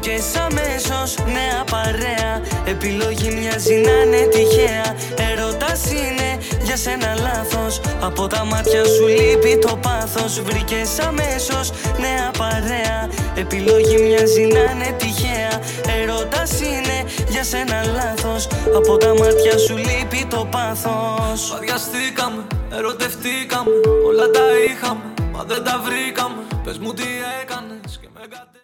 βρήκες αμέσως νέα παρέα. Επιλογή μοιάζει να είναι τυχαία. Έρωτας είναι για σένα λάθος. Από τα μάτια σου λείπει το πάθος. Βρήκες αμέσως νέα παρέα. Επιλογή μοιάζει να είναι τυχαία. Έρωτας είναι για σένα λάθος. Από τα μάτια σου λείπει το πάθος. Παδιαστήκαμε, ερωτευτήκαμε, όλα τα είχαμε, μα δεν τα βρήκαμε. Πες μου τι έκανες και με